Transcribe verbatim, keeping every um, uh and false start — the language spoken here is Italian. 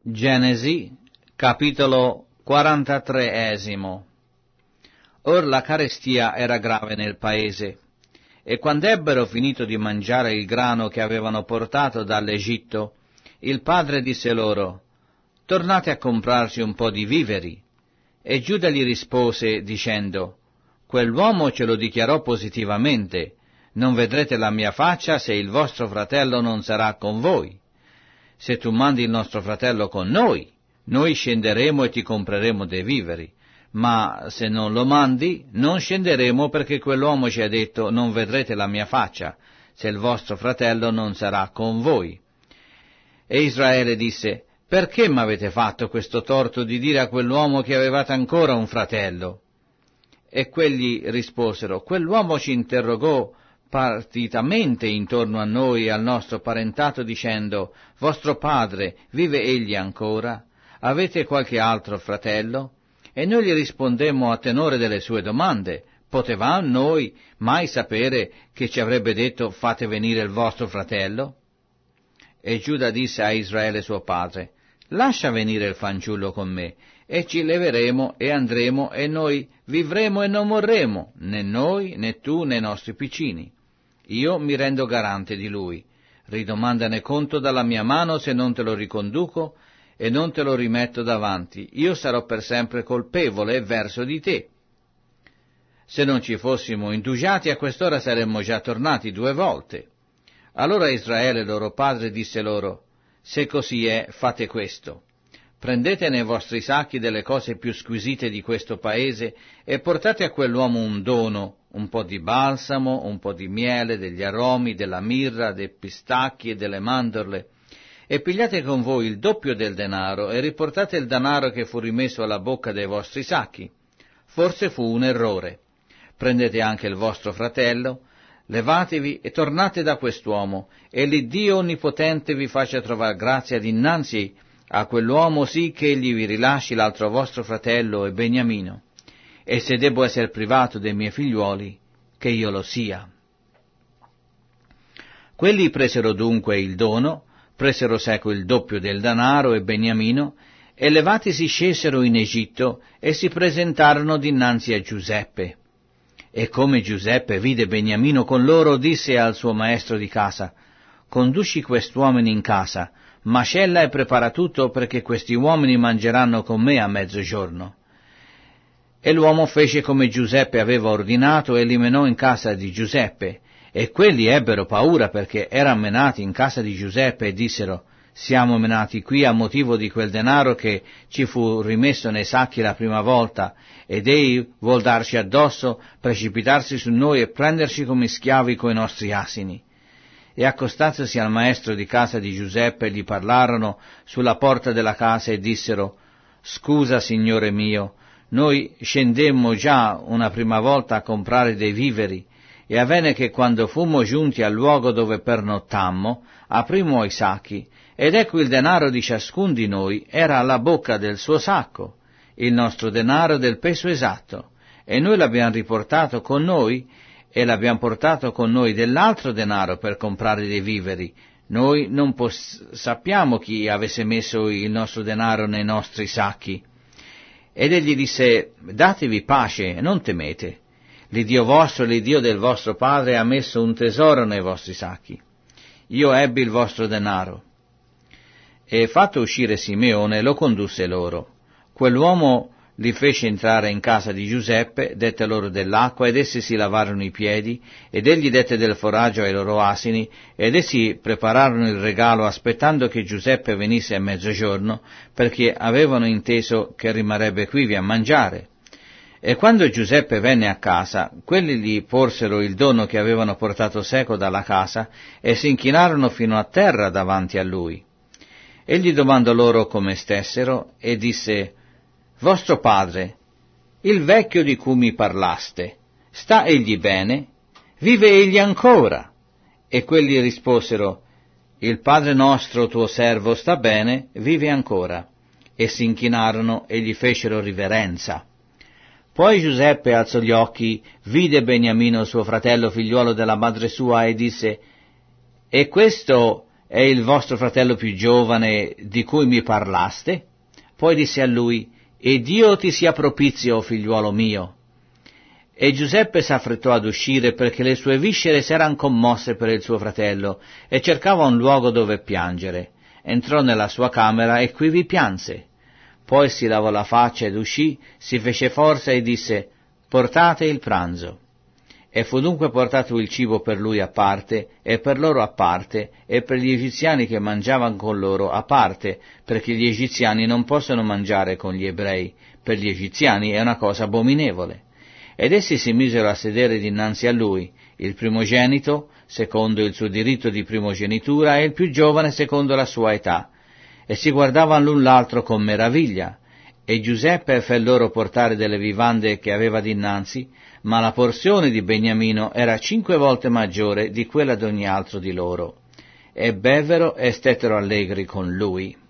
Genesi, capitolo quarantatreesimo. Or la carestia era grave nel paese, e quando ebbero finito di mangiare il grano che avevano portato dall'Egitto, il padre disse loro: tornate a comprarci un po' di viveri. E Giuda gli rispose dicendo: quell'uomo ce lo dichiarò positivamente, non vedrete la mia faccia se il vostro fratello non sarà con voi. Se tu mandi il nostro fratello con noi, noi scenderemo e ti compreremo dei viveri, ma se non lo mandi, non scenderemo, perché quell'uomo ci ha detto: non vedrete la mia faccia se il vostro fratello non sarà con voi. E Israele disse: perché m'avete fatto questo torto di dire a quell'uomo che avevate ancora un fratello? E quelli risposero: quell'uomo ci interrogò partitamente intorno a noi e al nostro parentato, dicendo: vostro padre, vive egli ancora? Avete qualche altro fratello? E noi gli rispondemmo a tenore delle sue domande: potevamo noi mai sapere che ci avrebbe detto: fate venire il vostro fratello? E Giuda disse a Israele suo padre: lascia venire il fanciullo con me, e ci leveremo e andremo, e noi vivremo e non morremo, né noi, né tu, né i nostri piccini. Io mi rendo garante di lui. Ridomandane conto dalla mia mano se non te lo riconduco e non te lo rimetto davanti. Io sarò per sempre colpevole verso di te. Se non ci fossimo indugiati, a quest'ora saremmo già tornati due volte. Allora Israele, loro padre, disse loro: se così è, fate questo. Prendete nei vostri sacchi delle cose più squisite di questo paese e portate a quell'uomo un dono, un po' di balsamo, un po' di miele, degli aromi, della mirra, dei pistacchi e delle mandorle, e pigliate con voi il doppio del denaro e riportate il denaro che fu rimesso alla bocca dei vostri sacchi. Forse fu un errore. Prendete anche il vostro fratello, levatevi e tornate da quest'uomo, e l'Iddio Onnipotente vi faccia trovare grazia dinanzi a quell'uomo, sì che egli vi rilasci l'altro vostro fratello e Beniamino. E se debbo essere privato dei miei figliuoli, che io lo sia. Quelli presero dunque il dono, presero seco il doppio del denaro e Beniamino, e levatisi scesero in Egitto e si presentarono dinanzi a Giuseppe. E come Giuseppe vide Beniamino con loro, disse al suo maestro di casa: conduci quest'uomini in casa, macella e prepara tutto, perché questi uomini mangeranno con me a mezzogiorno. E l'uomo fece come Giuseppe aveva ordinato e li menò in casa di Giuseppe, e quelli ebbero paura perché erano menati in casa di Giuseppe, e dissero: siamo menati qui a motivo di quel denaro che ci fu rimesso nei sacchi la prima volta, ed egli vuol darci addosso, precipitarsi su noi e prenderci come schiavi coi nostri asini. E accostatosi al maestro di casa di Giuseppe gli parlarono sulla porta della casa e dissero: scusa, signore mio, noi scendemmo già una prima volta a comprare dei viveri, e avvenne che quando fummo giunti al luogo dove pernottammo, aprimmo i sacchi, ed ecco il denaro di ciascun di noi era alla bocca del suo sacco, il nostro denaro del peso esatto, e noi l'abbiamo riportato con noi, e l'abbiamo portato con noi dell'altro denaro per comprare dei viveri. Noi non pos- sappiamo chi avesse messo il nostro denaro nei nostri sacchi. Ed egli disse: datevi pace, non temete. L'Iddio vostro e l'Iddio del vostro padre ha messo un tesoro nei vostri sacchi. Io ebbi il vostro denaro. E fatto uscire Simeone, lo condusse loro. Quell'uomo li fece entrare in casa di Giuseppe, dette loro dell'acqua, ed essi si lavarono i piedi, ed egli dette del foraggio ai loro asini, ed essi prepararono il regalo, aspettando che Giuseppe venisse a mezzogiorno, perché avevano inteso che rimarrebbe quivi a mangiare. E quando Giuseppe venne a casa, quelli gli porsero il dono che avevano portato seco dalla casa, e si inchinarono fino a terra davanti a lui. Egli domandò loro come stessero, e disse: vostro padre, il vecchio di cui mi parlaste, sta egli bene? Vive egli ancora? E quelli risposero: il padre nostro, tuo servo, sta bene, vive ancora. E si inchinarono e gli fecero riverenza. Poi Giuseppe alzò gli occhi, vide Beniamino, suo fratello figliuolo della madre sua, e disse: e questo è il vostro fratello più giovane di cui mi parlaste? Poi disse a lui, e Dio ti sia propizio, figliuolo mio. E Giuseppe s'affrettò ad uscire perché le sue viscere s'eran commosse per il suo fratello e cercava un luogo dove piangere. Entrò nella sua camera e quivi pianse. Poi si lavò la faccia ed uscì, si fece forza e disse, portate il pranzo. E fu dunque portato il cibo per lui a parte, e per loro a parte, e per gli egiziani che mangiavano con loro a parte, perché gli egiziani non possono mangiare con gli ebrei, per gli egiziani è una cosa abominevole. Ed essi si misero a sedere dinanzi a lui, il primogenito, secondo il suo diritto di primogenitura, e il più giovane secondo la sua età, e si guardavano l'un l'altro con meraviglia. E Giuseppe fe loro portare delle vivande che aveva dinanzi, ma la porzione di Beniamino era cinque volte maggiore di quella d'ogni altro di loro. E bevvero e stettero allegri con lui.